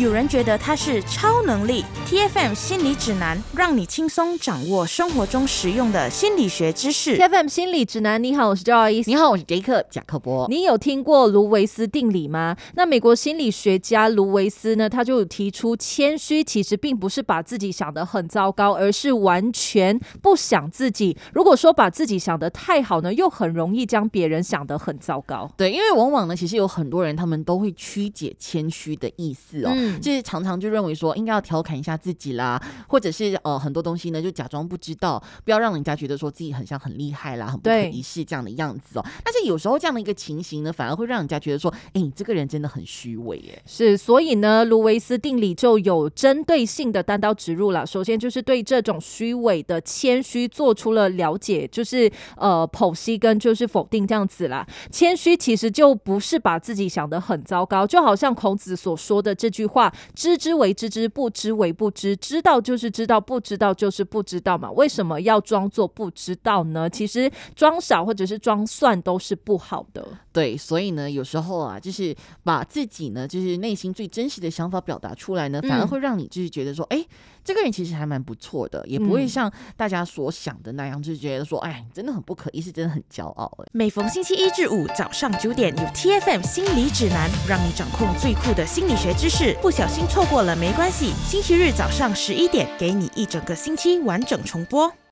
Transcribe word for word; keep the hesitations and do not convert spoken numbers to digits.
有人觉得它是超能力。 T F M 心理指南，让你轻松掌握生活中实用的心理学知识。 T F M 心理指南，你好，我是 Joyce。 你好，我是杰克贾克伯。 你有听过卢维斯定理吗？那美国心理学家卢维斯呢，他就有提出谦虚其实并不是把自己想得很糟糕，而是完全不想自己。如果说把自己想得太好呢，又很容易将别人想得很糟糕。 对，因为往往呢，其实有很多人他们都会曲解谦虚的意思哦，嗯、就是常常就认为说应该要调侃一下自己啦，或者是呃很多东西呢就假装不知道，不要让人家觉得说自己很像很厉害啦，很不可一世这样的样子哦。但是有时候这样的一个情形呢，反而会让人家觉得说，哎，你这个人真的很虚伪耶。 是，所以呢，卢维斯定理就有针对性的单刀直入了。首先就是对这种虚伪的谦虚做出了了解，就是呃剖析跟就是否定这样子啦。谦虚其实就不是把自己想得很糟糕，就好像孔子所说的这句话：知之为知之，不知为不知。知道就是知道，不知道就是不知道嘛。为什么要装作不知道呢？其实装傻或者是装蒜都是不好的。 对，所以呢，有时候啊，就是把自己呢，就是内心最真实的想法表达出来呢，反而会让你就是觉得说，哎、嗯，这个人其实还蛮不错的，也不会像大家所想的那样，就是觉得说，哎，真的很不可一世，真的很骄傲。 每逢星期一至五早上九点，有 T F M 心理指南，让你掌控最酷的心理学知识。不小心错过了没关系，星期日早上十一点，给你一整个星期完整重播。